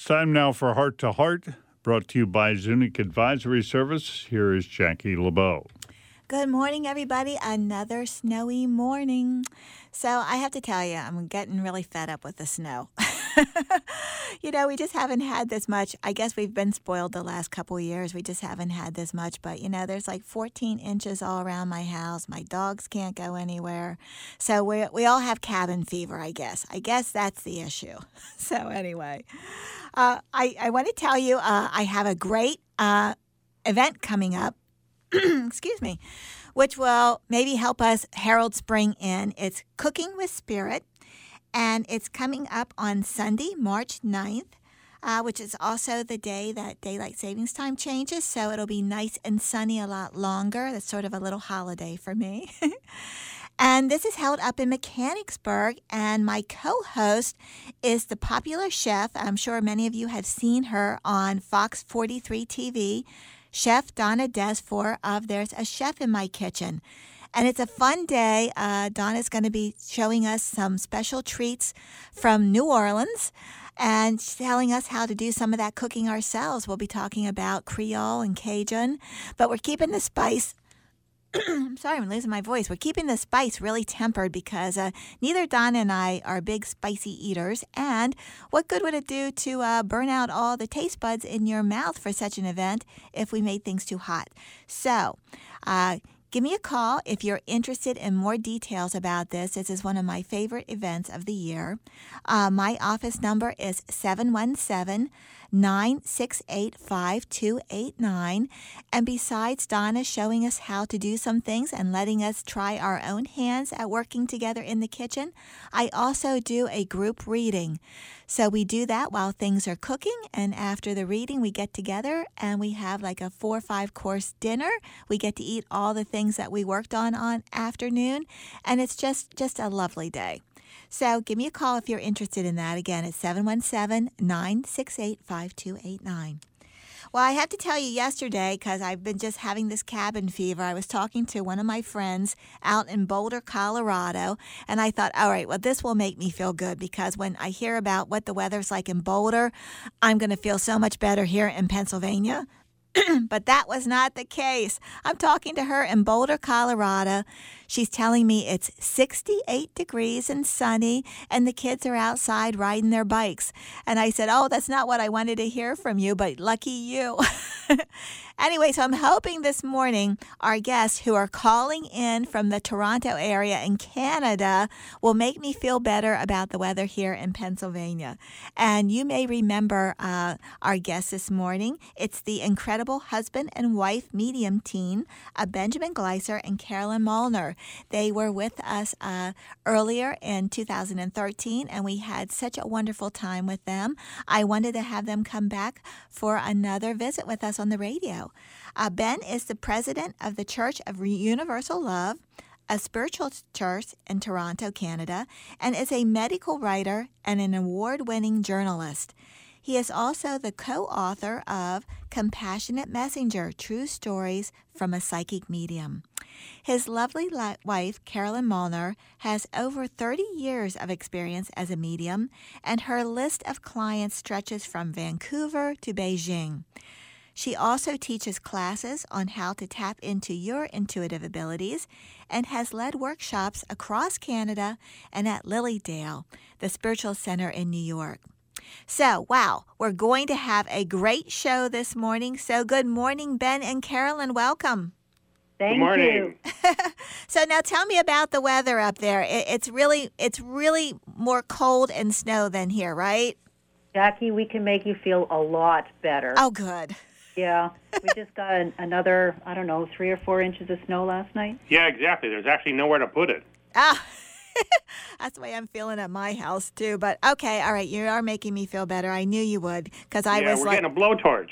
It's time now for Heart to Heart, brought to you by Zunic Advisory Service. Here is Jackie LeBeau. Good morning, everybody. Another snowy morning. So I have to tell you, I'm getting really fed up with the snow. We just haven't had this much. I guess we've been spoiled the last couple of years. We just haven't had this much. But, there's like 14 inches all around my house. My dogs can't go anywhere. So we all have cabin fever, I guess. I guess that's the issue. So anyway, I want to tell you I have a great event coming up. Excuse me, which will maybe help us herald spring in. It's Cooking with Spirit, and it's coming up on Sunday, March 9th, which is also the day that daylight savings time changes, so it'll be nice and sunny a lot longer. That's sort of a little holiday for me. And this is held up in Mechanicsburg, and my co-host is the popular chef. I'm sure many of you have seen her on Fox 43 TV. Chef Donna Desfor of There's a Chef in My Kitchen. And it's a fun day. Donna's going to be showing us some special treats from New Orleans and telling us how to do some of that cooking ourselves. We'll be talking about Creole and Cajun, but we're keeping the spice. I'm sorry, I'm losing my voice. We're keeping the spice really tempered because neither Donna and I are big spicy eaters. And what good would it do to burn out all the taste buds in your mouth for such an event if we made things too hot? So give me a call if you're interested in more details about this. This is one of my favorite events of the year. My office number is 717-968-5289. And besides Donna showing us how to do some things and letting us try our own hands at working together in the kitchen, I also do a group reading. So we do that while things are cooking, and after the reading, we get together and we have like a 4 or 5 course dinner. We get to eat all the things that we worked on afternoon, and it's just a lovely day. So give me a call if you're interested in that. Again, it's 717-968-5289. Well, I have to tell you yesterday, because I've been just having this cabin fever, I was talking to one of my friends out in Boulder, Colorado, and I thought, all right, well, this will make me feel good, because when I hear about what the weather's like in Boulder, I'm going to feel so much better here in Pennsylvania. But that was not the case. I'm talking to her in Boulder, Colorado. She's telling me it's 68 degrees and sunny, and the kids are outside riding their bikes. And I said, oh, that's not what I wanted to hear from you, but lucky you. Anyway, so I'm hoping this morning our guests who are calling in from the Toronto area in Canada will make me feel better about the weather here in Pennsylvania. And you may remember our guests this morning. It's the incredible husband and wife medium team, Benjamin Gleiser and Carolyn Molnar. They were with us earlier in 2013, and we had such a wonderful time with them. I wanted to have them come back for another visit with us on the radio. Ben is the president of the Church of Universal Love, a spiritual church in Toronto, Canada, and is a medical writer and an award-winning journalist. He is also the co-author of Compassionate Messenger, True Stories from a Psychic Medium. His lovely wife, Carolyn Molnar, has over 30 years of experience as a medium, and her list of clients stretches from Vancouver to Beijing. She also teaches classes on how to tap into your intuitive abilities and has led workshops across Canada and at Lilydale, the spiritual center in New York. So, wow, we're going to have a great show this morning. So good morning, Ben and Carolyn. Welcome. Thank Good morning. you. So now tell me about the weather up there. It's really more cold and snow than here, right? Jackie, we can make you feel a lot better. Oh, good. Yeah. We just got another, 3 or 4 inches of snow last night. Yeah, exactly. There's actually nowhere to put it. Ah, that's the way I'm feeling at my house, too. But, okay, all right, you are making me feel better. I knew you would, because I was we're like... getting a blowtorch.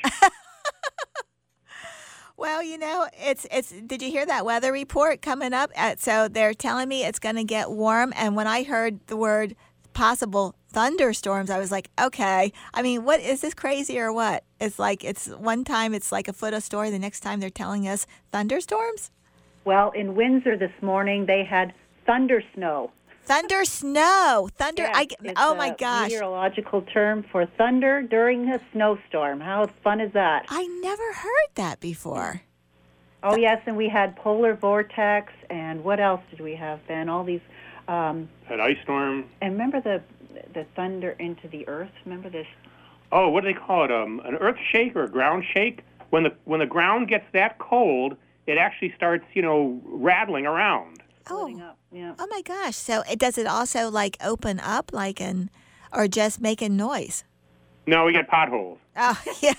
Well, it's. Did you hear that weather report coming up? So they're telling me it's going to get warm, and when I heard the word possible thunderstorms, I was like, okay. I mean, what is this crazy or what? It's like one time it's like a foot of story, the next time they're telling us thunderstorms. Well, in Windsor this morning they had thunder snow. Thunder snow. Thunder. Yes, it's oh my a gosh. meteorological term for thunder during a snowstorm. How fun is that? I never heard that before. Oh, yes, and we had polar vortex, and what else did we have, Ben? All these, An ice storm. and remember the thunder into the earth? Remember this? Oh, what do they call it? An earth shake or a ground shake? When the ground gets that cold, it actually starts, rattling around. Floating Oh. up. Yeah. Oh my gosh. So does it also like open up or just making noise? No, we get potholes. Oh, yeah.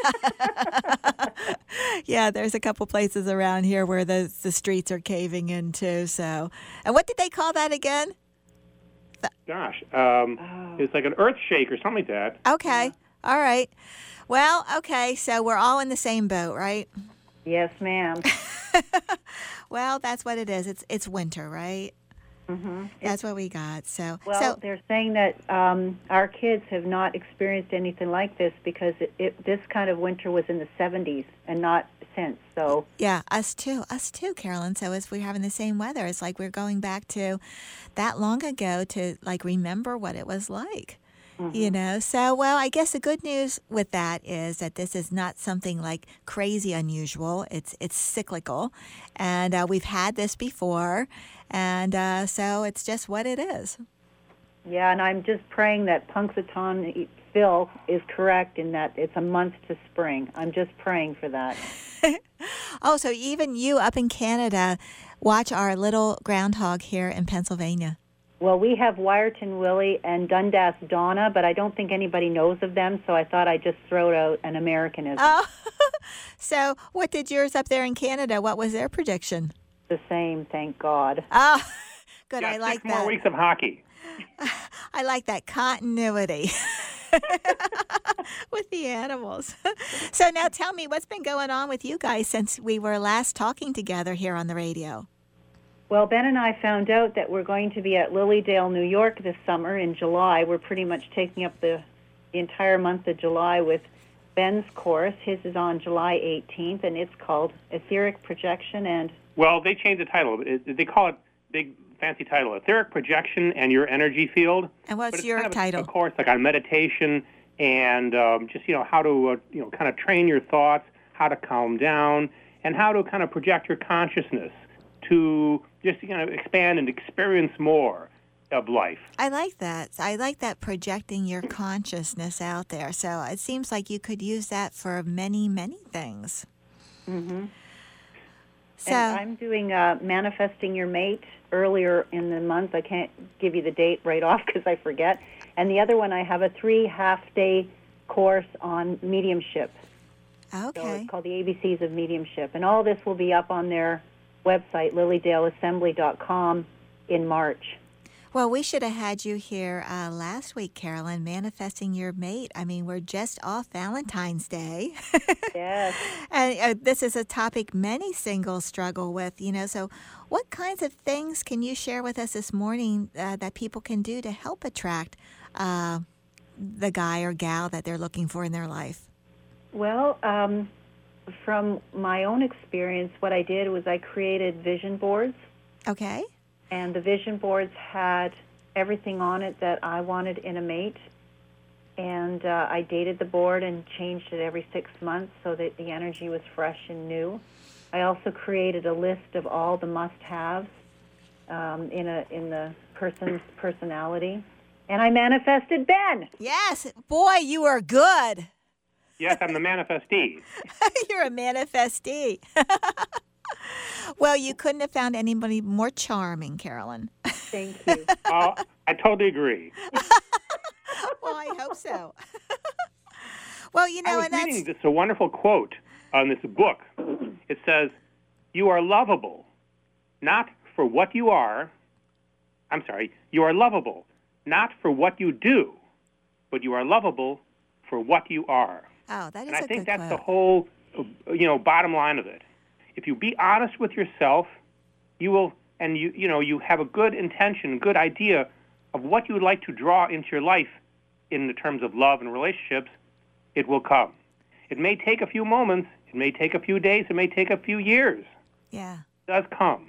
Yeah, there's a couple places around here where the streets are caving in too. So, and what did they call that again? Gosh, it's like an earth shake or something like that. Okay. All right. Well, okay. So we're all in the same boat, right? Yes, ma'am. Well, that's what it is. It's winter, right? Mm-hmm. That's what we got. So, Well, they're saying that our kids have not experienced anything like this because this kind of winter was in the 70s and not since. So yeah, us too, Carolyn. So as we're having the same weather, it's like we're going back to that long ago to like remember what it was like. So, well, I guess the good news with that is that this is not something like crazy unusual. It's cyclical, and we've had this before, and so it's just what it is. yeah, and I'm just praying that Punxsutawney Phil is correct in that it's a month to spring. I'm just praying for that. Oh, so even you up in Canada watch our little groundhog here in Pennsylvania. Well, we have Wyerton Willie and Dundas Donna, but I don't think anybody knows of them, so I thought I'd just throw out an Americanism. Oh, so what did yours up there in Canada? What was their prediction? The same, thank God. Oh, good. Yeah, I like 6 more that. weeks of hockey. I like that continuity with the animals. So now tell me, what's been going on with you guys since we were last talking together here on the radio? Well, Ben and I found out that we're going to be at Lilydale, New York this summer in July. We're pretty much taking up the entire month of July with Ben's course. His is on July 18th, and it's called Etheric Projection and... Well, they changed the title. They call it big fancy title, Etheric Projection and Your Energy Field. And But what's it's your kind of title? a course like on meditation and just how to kind of train your thoughts, how to calm down, and how to kind of project your consciousness to just expand and experience more of life. I like that. I like that projecting your consciousness out there. So it seems like you could use that for many, many things. Mm-hmm. So And I'm doing Manifesting Your Mate earlier in the month. I can't give you the date right off because I forget. And the other one, I have a 3 half-day course on mediumship. So okay. it's called the ABCs of Mediumship. And all this will be up on their website, lilydaleassembly.com, in March. Well, we should have had you here last week, Carolyn, manifesting your mate. I mean, we're just off Valentine's Day. Yes. And this is a topic many singles struggle with, So what kinds of things can you share with us this morning that people can do to help attract the guy or gal that they're looking for in their life? Well, from my own experience, what I did was I created vision boards. Okay. And the vision boards had everything on it that I wanted in a mate. And I dated the board and changed it every 6 months so that the energy was fresh and new. I also created a list of all the must-haves in the person's personality. And I manifested Ben. Yes. Boy, you are good. Yes, I'm the manifestee. You're a manifestee. Well, you couldn't have found anybody more charming, Carolyn. Thank you. I totally agree. Well, I hope so. Well, I was reading this a wonderful quote on this book. It says, "You are lovable, not for what you are. I'm sorry, you are lovable, not for what you do, but you are lovable for what you are." Oh, that is And I a think good that's quote. the whole, bottom line of it. If you be honest with yourself, you will, and you have a good intention, good idea of what you would like to draw into your life in the terms of love and relationships, it will come. It may take a few moments, it may take a few days, it may take a few years. Yeah. It does come.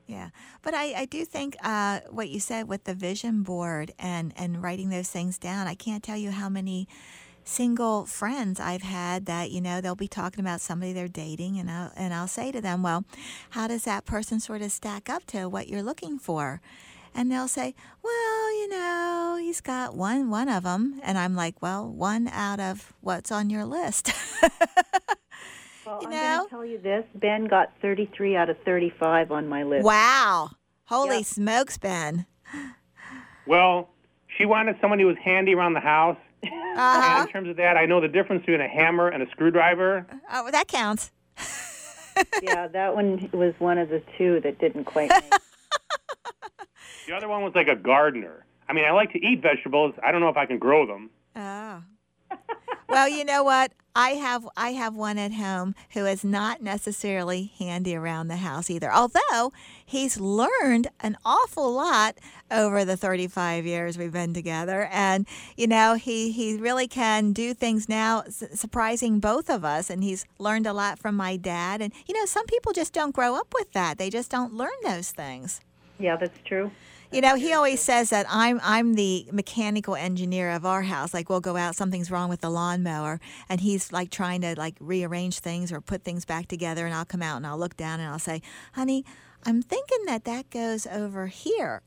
Yeah, but I do think what you said with the vision board and writing those things down, I can't tell you how many single friends I've had that, they'll be talking about somebody they're dating, and I'll say to them, well, how does that person sort of stack up to what you're looking for? And they'll say, well, he's got one of them. And I'm like, well, one out of what's on your list. Well, I'm going to tell you this. Ben got 33 out of 35 on my list. Wow. Holy smokes, Ben. Well, she wanted someone who was handy around the house. And in terms of that, I know the difference between a hammer and a screwdriver. Oh, that counts. Yeah, that one was one of the two that didn't quite make. The other one was like a gardener. I mean, I like to eat vegetables. I don't know if I can grow them. Oh. Well, you know what? I have one at home who is not necessarily handy around the house either. Although he's learned an awful lot over the 35 years we've been together, and he really can do things now surprising both of us. And he's learned a lot from my dad. And some people just don't grow up with that. They just don't learn those things. Yeah, that's true. He always says that I'm the mechanical engineer of our house. Like, we'll go out, something's wrong with the lawnmower, and he's like trying to like rearrange things or put things back together, and I'll come out and I'll look down and I'll say, honey, I'm thinking that goes over here.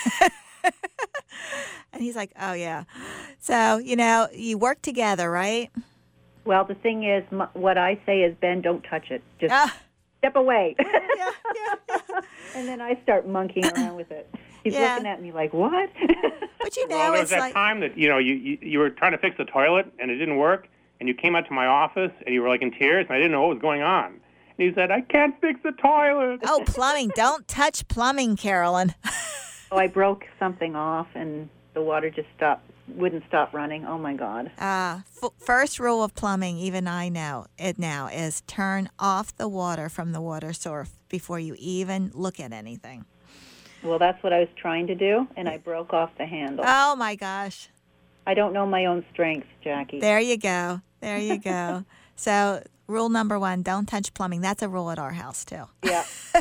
And he's like, oh yeah. So, you work together, right? Well, the thing is, what I say is, Ben, don't touch it. Just step away. Yeah. And then I start monkeying around with it. He's looking at me like, what? But well, there was that time that you were trying to fix the toilet and it didn't work, and you came out to my office and you were like in tears, and I didn't know what was going on. And he said, I can't fix the toilet. Oh, plumbing! Don't touch plumbing, Carolyn. Oh, I broke something off and the water just wouldn't stop running. Oh my God. First rule of plumbing, even I know it now, is turn off the water from the water source before you even look at anything. Well, that's what I was trying to do, and I broke off the handle. Oh, my gosh. I don't know my own strengths, Jackie. There you go. So, rule number 1, don't touch plumbing. That's a rule at our house, too. Yeah.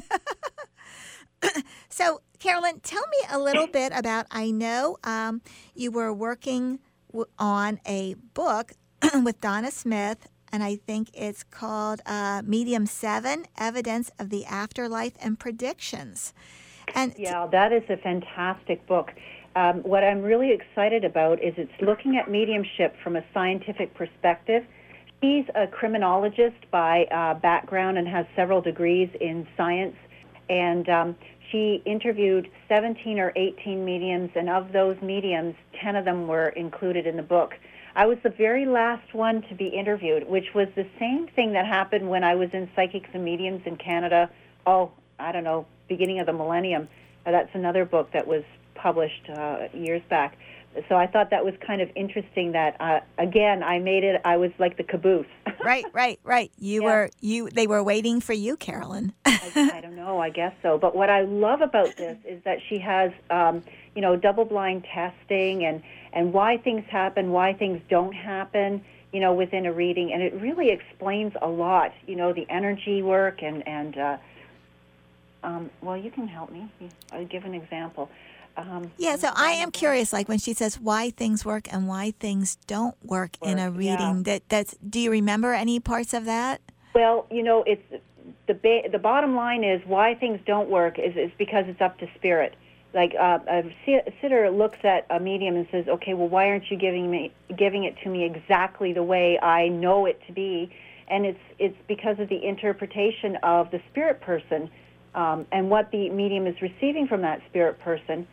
So, Carolyn, tell me a little bit about, I know you were working on a book with Donna Smith, and I think it's called Medium 7, Evidence of the Afterlife and Predictions. Yeah, that is a fantastic book. What I'm really excited about is it's looking at mediumship from a scientific perspective. She's a criminologist by background and has several degrees in science, and she interviewed 17 or 18 mediums, and of those mediums, 10 of them were included in the book. I was the very last one to be interviewed, which was the same thing that happened when I was in Psychics and Mediums in Canada, beginning of the millennium. That's another book that was published years back. So I thought that was kind of interesting that, again, I made it, I was like the caboose. Right. They were waiting for you, Carolyn. I don't know, I guess so. But what I love about this is that she has, double-blind testing and why things happen, why things don't happen, within a reading. And it really explains a lot, the energy work and well, you can help me. I'll give an example. So I am curious, like when she says why things work and why things don't work in a reading. That's. Do you remember any parts of that? Well, it's the bottom line is why things don't work is because it's up to spirit. Like a sitter looks at a medium and says, "Okay, well, why aren't you giving it to me exactly the way I know it to be?" And it's because of the interpretation of the spirit person. And what the medium is receiving from that spirit person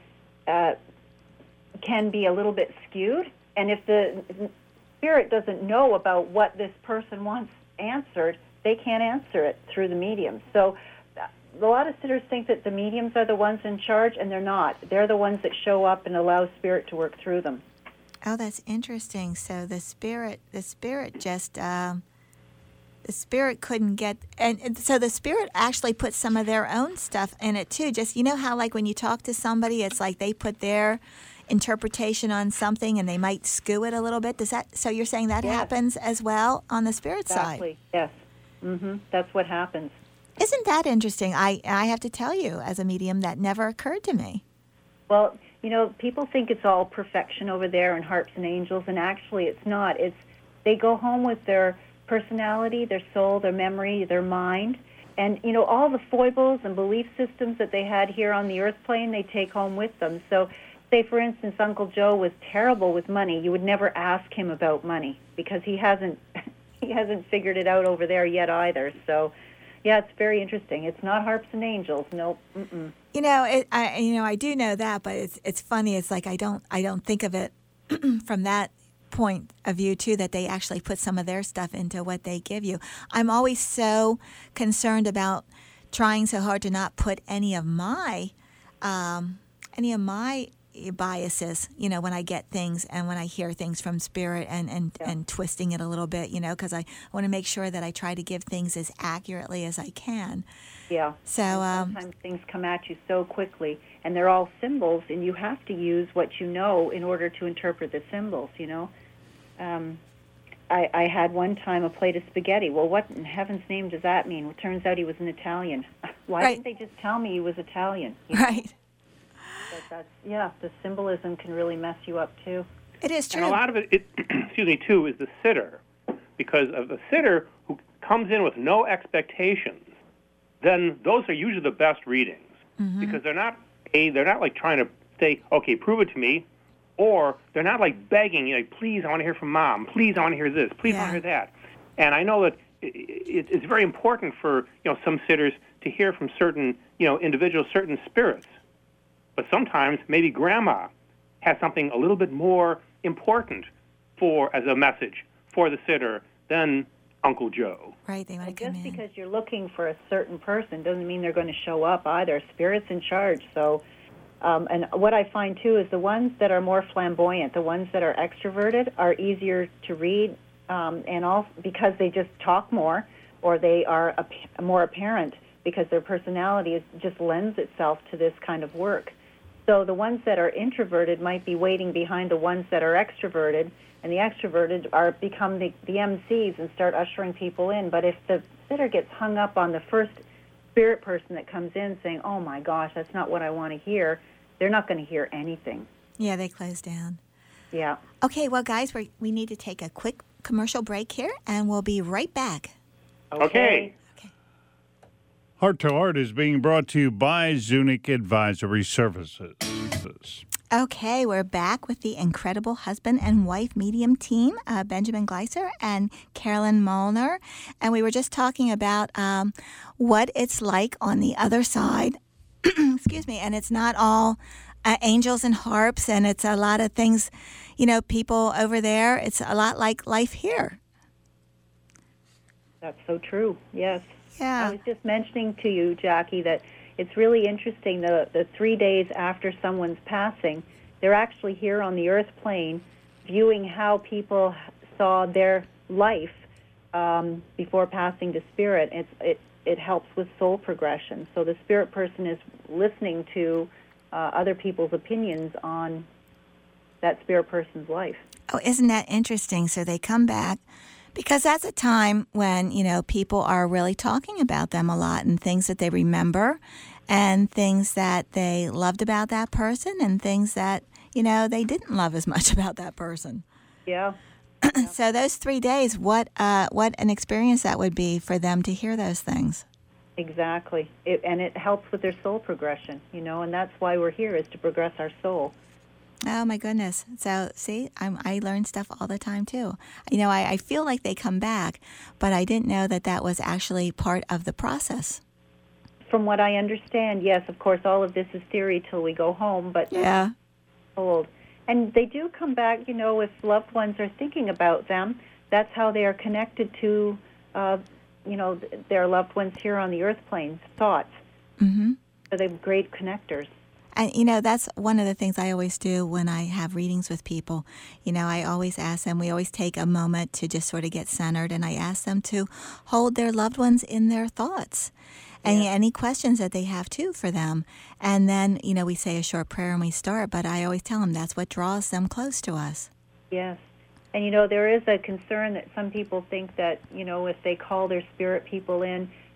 can be a little bit skewed. And if the spirit doesn't know about what this person wants answered, they can't answer it through the medium. So a lot of sitters think that the mediums are the ones in charge, and they're not. They're the ones that show up and allow spirit to work through them. Oh, that's interesting. So the spirit just... the spirit couldn't get, and so the spirit actually put some of their own stuff in it too. Just, how like when you talk to somebody, it's like they put their interpretation on something and they might skew it a little bit. So you're saying that happens as well on the spirit side? Exactly, yes. That's what happens. Isn't that interesting? I have to tell you, as a medium, that never occurred to me. Well, people think it's all perfection over there and harps and angels, and actually it's not. They go home with their personality, their soul, their memory, their mind, and all the foibles and belief systems that they had here on the earth plane, they take home with them. So, say for instance, Uncle Joe was terrible with money. You would never ask him about money because he hasn't figured it out over there yet either. So, yeah, it's very interesting. It's not harps and angels. Nope. Mm-mm. I do know that, but it's funny. It's like I don't think of it from that point of view too, that they actually put some of their stuff into what they give you. I'm always so concerned about trying so hard to not put any of my biases, when I get things and when I hear things from spirit and twisting it a little bit, because I want to make sure that I try to give things as accurately as I can. Yeah. So sometimes things come at you so quickly, and they're all symbols, and you have to use what you know in order to interpret the symbols. I had one time a plate of spaghetti. Well, what in heaven's name does that mean? Well, it turns out he was an Italian. Why didn't they just tell me he was Italian? Right. But the symbolism can really mess you up too. It is true. And a lot of it too, is the sitter, because of the sitter who comes in with no expectations. Then those are usually the best readings, because they're not like trying to say, okay, prove it to me, or they're not like begging, please, I want to hear from Mom. Please, I want to hear this. Please, I want to hear that. And I know that it's very important for some sitters to hear from certain individuals, certain spirits. But sometimes maybe Grandma has something a little bit more important as a message for the sitter than Uncle Joe. Right, they want to come in. Just because you're looking for a certain person doesn't mean they're going to show up either. Spirit's in charge. So, and what I find too is the ones that are more flamboyant, the ones that are extroverted, are easier to read, and also because they just talk more, or they are more apparent because their personality just lends itself to this kind of work. So the ones that are introverted might be waiting behind the ones that are extroverted, and the extroverted become the MCs and start ushering people in. But if the sitter gets hung up on the first spirit person that comes in saying, oh my gosh, that's not what I want to hear, they're not going to hear anything. Yeah, they close down. Yeah. Okay, well, guys, we need to take a quick commercial break here, and we'll be right back. Okay. Heart to Heart is being brought to you by Zunic Advisory Services. Okay, we're back with the incredible husband and wife medium team, Benjamin Gleiser and Carolyn Molnar. And we were just talking about what it's like on the other side. Excuse me. And it's not all angels and harps, and it's a lot of things, people over there. It's a lot like life here. That's so true, yes. Yeah. I was just mentioning to you, Jackie, that it's really interesting, the 3 days after someone's passing, they're actually here on the earth plane viewing how people saw their life before passing to spirit. It helps with soul progression. So the spirit person is listening to other people's opinions on that spirit person's life. Oh, isn't that interesting? So they come back, because that's a time when, people are really talking about them a lot, and things that they remember and things that they loved about that person and things that, they didn't love as much about that person. Yeah. So those 3 days, what an experience that would be for them to hear those things. Exactly. And it helps with their soul progression, and that's why we're here, is to progress our soul. Oh, my goodness. So, see, I learn stuff all the time, too. I feel like they come back, but I didn't know that was actually part of the process. From what I understand, yes, of course, all of this is theory till we go home, but yeah, old. And they do come back, if loved ones are thinking about them. That's how they are connected to, their loved ones here on the earth plane's thoughts. Mm-hmm. So they're great connectors. And, that's one of the things I always do when I have readings with people. I always ask them, we always take a moment to just sort of get centered, and I ask them to hold their loved ones in their thoughts. And any questions that they have, too, for them. And then, we say a short prayer and we start, but I always tell them that's what draws them close to us. Yes. And, there is a concern that some people think that, if they call their spirit people in,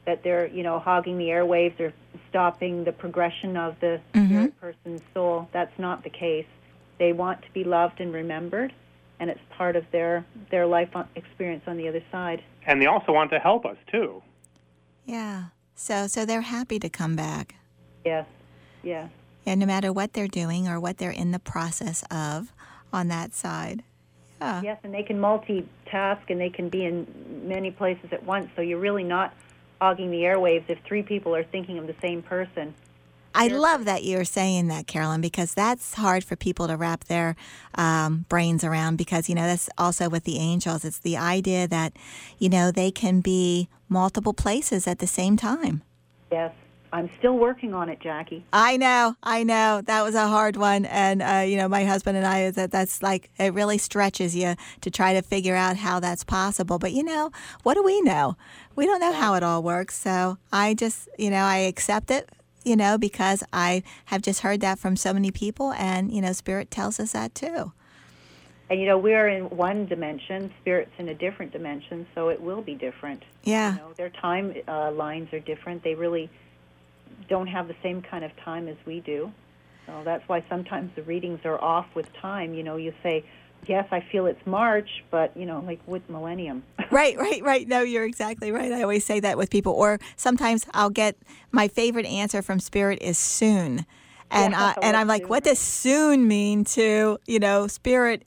that they're, hogging the airwaves or stopping the progression of the spirit person's soul. That's not the case. They want to be loved and remembered, and it's part of their life experience on the other side. And they also want to help us, too. Yeah. So they're happy to come back. Yes, yes. Yeah, no matter what they're doing or what they're in the process of on that side. Yeah. Yes, and they can multitask, and they can be in many places at once, so you're really not hogging the airwaves if 3 people are thinking of the same person. I love that you're saying that, Carolyn, because that's hard for people to wrap their brains around because, that's also with the angels. It's the idea that, they can be multiple places at the same time. Yes. I'm still working on it, Jackie. I know. That was a hard one. And, my husband and I, that's like, it really stretches you to try to figure out how that's possible. But, what do we know? We don't know how it all works. So I just, I accept it, because I have just heard that from so many people. And, Spirit tells us that too. And, we're in one dimension, Spirit's in a different dimension, so it will be different. Yeah. Their time lines are different. They really don't have the same kind of time as we do. So that's why sometimes the readings are off with time. You say, yes, I feel it's March, but, like with millennium. Right. No, you're exactly right. I always say that with people. Or sometimes I'll get my favorite answer from Spirit is soon. And I'm like, what does soon mean to, Spirit,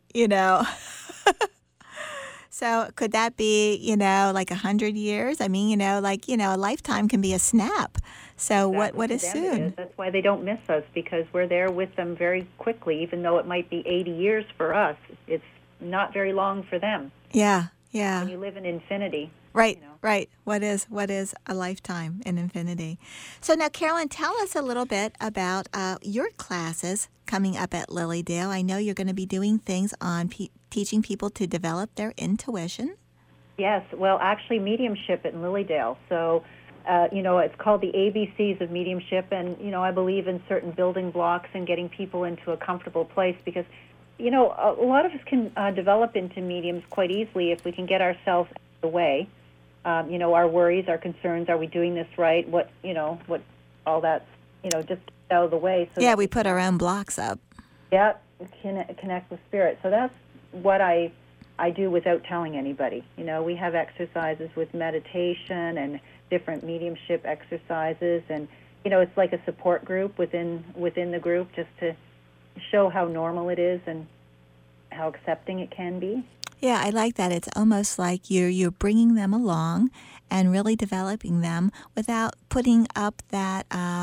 So could that be, like 100 years? I mean, a lifetime can be a snap. So Exactly. what is soon? That's why they don't miss us, because we're there with them very quickly, even though it might be 80 years for us. It's not very long for them. Yeah. When you live in infinity. Right. What is a lifetime in infinity? So now, Carolyn, tell us a little bit about your classes coming up at Lilydale. I know you're going to be doing things on teaching people to develop their intuition. Yes. Well, actually, mediumship at Lilydale. So, it's called the ABCs of mediumship, and, I believe in certain building blocks and getting people into a comfortable place because, a lot of us can develop into mediums quite easily if we can get ourselves out of the way. Our worries, our concerns, are we doing this right? What all that, just out of the way. So we put our own blocks up. Yeah, connect with Spirit. So that's what I do without telling anybody. We have exercises with meditation and different mediumship exercises, and it's like a support group within the group, just to show how normal it is and how accepting it can be. Yeah, I like that. It's almost like you're bringing them along and really developing them without putting up that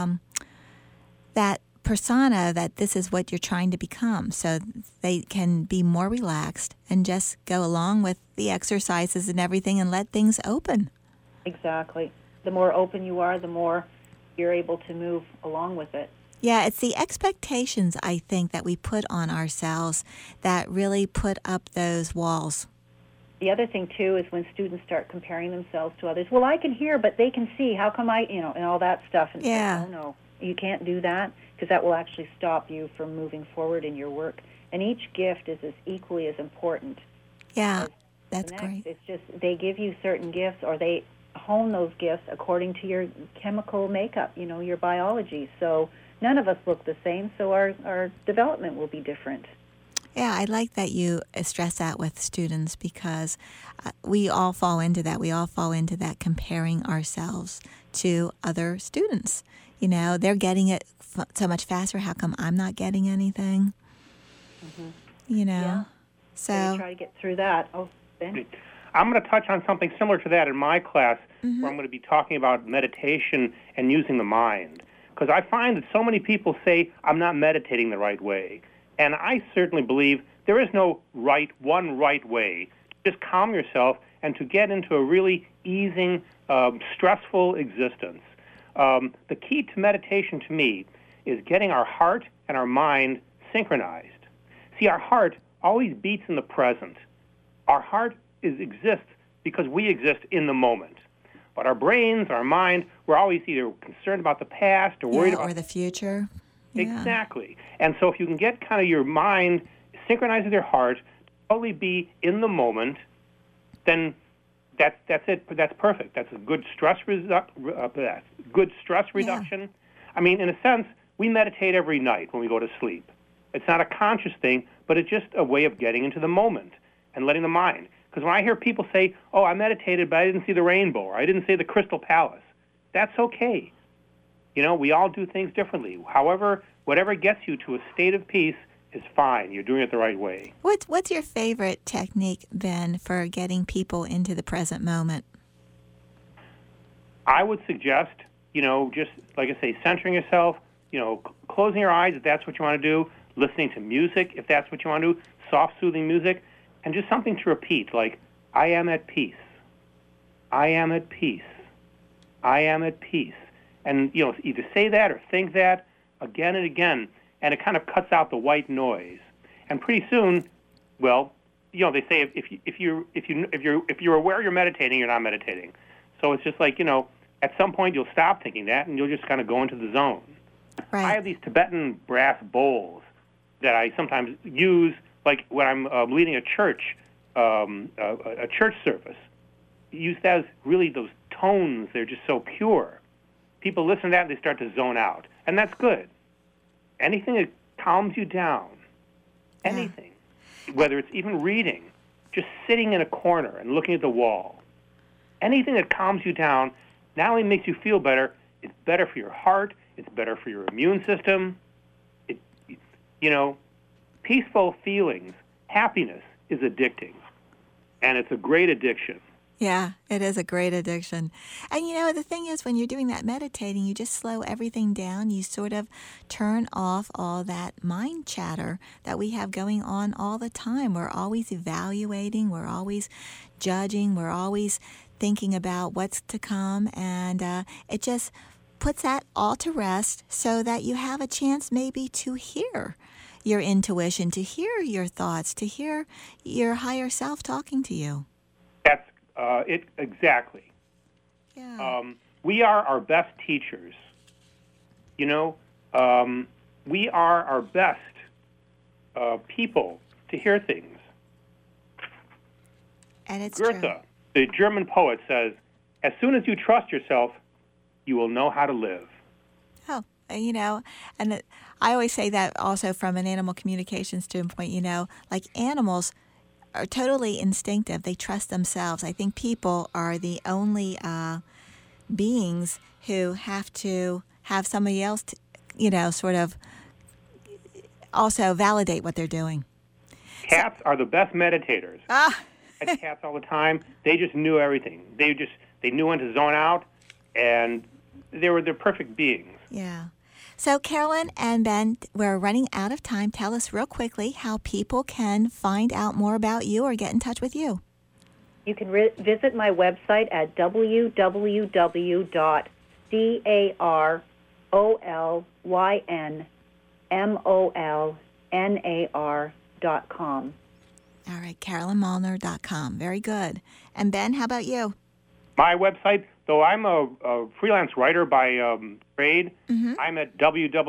that persona that this is what you're trying to become. So they can be more relaxed and just go along with the exercises and everything and let things open. Exactly. The more open you are, the more you're able to move along with it. Yeah, it's the expectations, I think, that we put on ourselves that really put up those walls. The other thing, too, is when students start comparing themselves to others. Well, I can hear, but they can see. How come I, and all that stuff. And yeah. Oh, no, you can't do that, because that will actually stop you from moving forward in your work. And each gift is as equally as important. Yeah, that's great. It's just they give you certain gifts, or they hone those gifts according to your chemical makeup, your biology. So none of us look the same, so our development will be different. Yeah, I like that you stress that with students, because we all fall into that. We all fall into that comparing ourselves to other students. They're getting it so much faster. How come I'm not getting anything? Mm-hmm. Yeah. So you try to get through that. Oh, Ben? I'm going to touch on something similar to that in my class, where I'm going to be talking about meditation and using the mind. Because I find that so many people say, I'm not meditating the right way. And I certainly believe there is no one right way. Just calm yourself and to get into a really easing, stressful existence. The key to meditation to me is getting our heart and our mind synchronized. See, our heart always beats in the present. Our heart exists because we exist in the moment. But our brains, our mind, we're always either concerned about the past or worried about or the future. Yeah. Exactly. And so if you can get kind of your mind synchronized with your heart, totally be in the moment, then That's it. That's perfect. That's a good stress reduction. Yeah. I mean, in a sense, we meditate every night when we go to sleep. It's not a conscious thing, but it's just a way of getting into the moment and letting the mind. Because when I hear people say, "Oh, I meditated, but I didn't see the rainbow," or "I didn't see the Crystal Palace," that's okay. You know, we all do things differently. However, whatever gets you to a state of peace is fine. You're doing it the right way. What's your favorite technique, Ben, for getting people into the present moment? I would suggest, just like I say, centering yourself, closing your eyes if that's what you want to do, listening to music if that's what you want to do, soft, soothing music, and just something to repeat, like, I am at peace. I am at peace. I am at peace. And, either say that or think that again and again, and it kind of cuts out the white noise. And pretty soon, well, they say if you're aware you're meditating, you're not meditating. So it's just like, at some point you'll stop thinking that, and you'll just kind of go into the zone. Right. I have these Tibetan brass bowls that I sometimes use, like when I'm leading a church service. Use that as really those tones. They're just so pure. People listen to that and they start to zone out, and that's good. Anything that calms you down, anything, whether it's even reading, just sitting in a corner and looking at the wall, anything that calms you down not only makes you feel better, it's better for your heart, it's better for your immune system. Peaceful feelings, happiness is addicting, and it's a great addiction. Yeah, it is a great addiction. And the thing is, when you're doing that meditating, you just slow everything down. You sort of turn off all that mind chatter that we have going on all the time. We're always evaluating, we're always judging, we're always thinking about what's to come, and it just puts that all to rest so that you have a chance maybe to hear your intuition, to hear your thoughts, to hear your higher self talking to you. That's it exactly. Yeah. We are our best teachers. We are our best people to hear things. And it's Goethe, true. the German poet, says, "As soon as you trust yourself, you will know how to live." Oh, and I always say that also from an animal communication standpoint, like animals are totally instinctive. They trust themselves. I think people are the only beings who have to have somebody else, sort of also validate what they're doing. Cats are the best meditators. I had cats all the time. They just knew everything. They knew when to zone out, and they're perfect beings. Yeah. So, Carolyn and Ben, we're running out of time. Tell us real quickly how people can find out more about you or get in touch with you. You can visit my website at www.carolynmolnar.com. All right, carolynmolnar.com. Very good. And Ben, how about you? My website, though I'm a freelance writer by trade, I'm at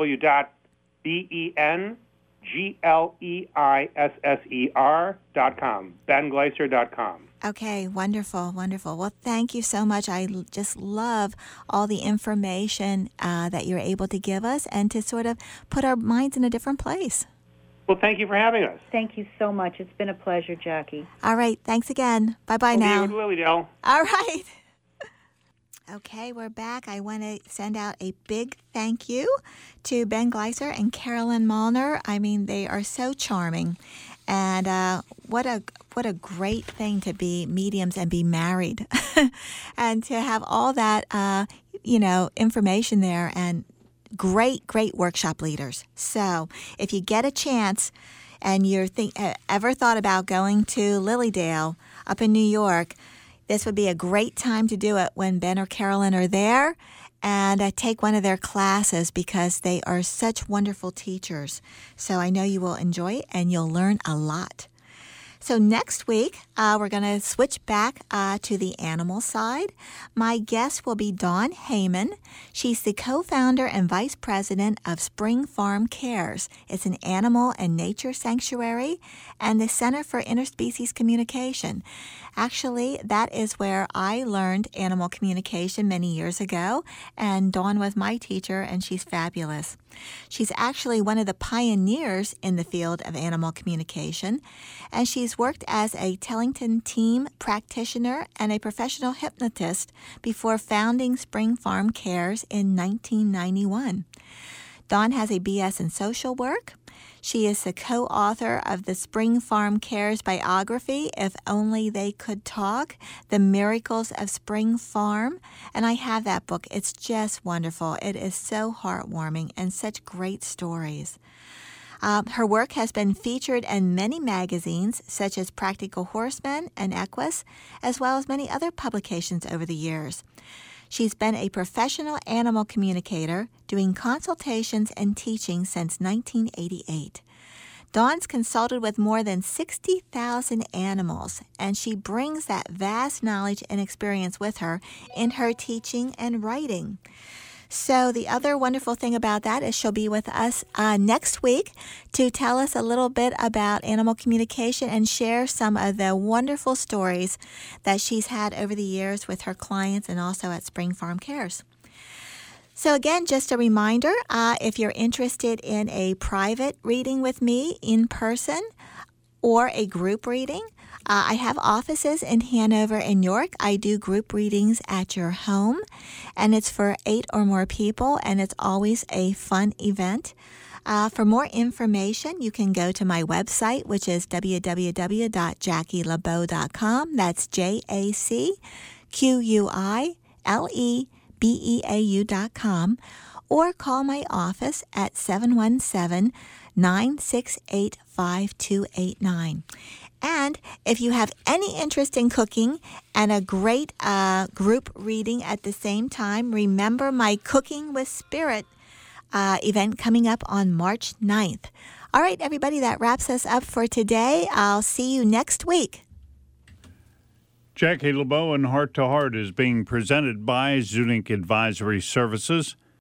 www.bengleisser.com, bengleiser.com. Okay, wonderful, wonderful. Well, thank you so much. I just love all the information that you're able to give us and to sort of put our minds in a different place. Well, thank you for having us. Thank you so much. It's been a pleasure, Jackie. All right, thanks again. Bye-bye We'll now. be with Lilydale. All right. Okay, we're back. I want to send out a big thank you to Ben Gleiser and Carolyn Molnar. I mean, they are so charming. And what a great thing to be mediums and be married. And to have all that, information there, and great workshop leaders. So if you get a chance and you're ever thought about going to Lilydale up in New York, this would be a great time to do it when Ben or Carolyn are there, and take one of their classes because they are such wonderful teachers. So I know you will enjoy it and you'll learn a lot. So next week, we're going to switch back to the animal side. My guest will be Dawn Heyman. She's the co-founder and vice president of Spring Farm Cares. It's an animal and nature sanctuary and the Center for Interspecies Communication. Actually, that is where I learned animal communication many years ago, and Dawn was my teacher, and she's fabulous. She's actually one of the pioneers in the field of animal communication, and she's worked as a Tellington team practitioner and a professional hypnotist before founding Spring Farm Cares in 1991. Dawn has a BS in social work. She is the co-author of the Spring Farm Cares biography, If Only They Could Talk, The Miracles of Spring Farm. And I have that book. It's just wonderful. It is so heartwarming and such great stories. Her work has been featured in many magazines, such as Practical Horseman and Equus, as well as many other publications over the years. She's been a professional animal communicator, doing consultations and teaching since 1988. Dawn's consulted with more than 60,000 animals, and she brings that vast knowledge and experience with her in her teaching and writing. So the other wonderful thing about that is she'll be with us next week to tell us a little bit about animal communication and share some of the wonderful stories that she's had over the years with her clients and also at Spring Farm Cares. So again, just a reminder, if you're interested in a private reading with me in person or a group reading, I have offices in Hanover and York. I do group readings at your home, and it's for 8 or more people, and it's always a fun event. For more information, you can go to my website, which is www.jackielebeau.com. That's JACQUILEBEAU.com, or call my office at 717-968-5289. And if you have any interest in cooking and a great group reading at the same time, remember my Cooking with Spirit event coming up on March 9th. All right, everybody, that wraps us up for today. I'll see you next week. Jackie LeBeau and Heart to Heart is being presented by Zunic Advisory Services.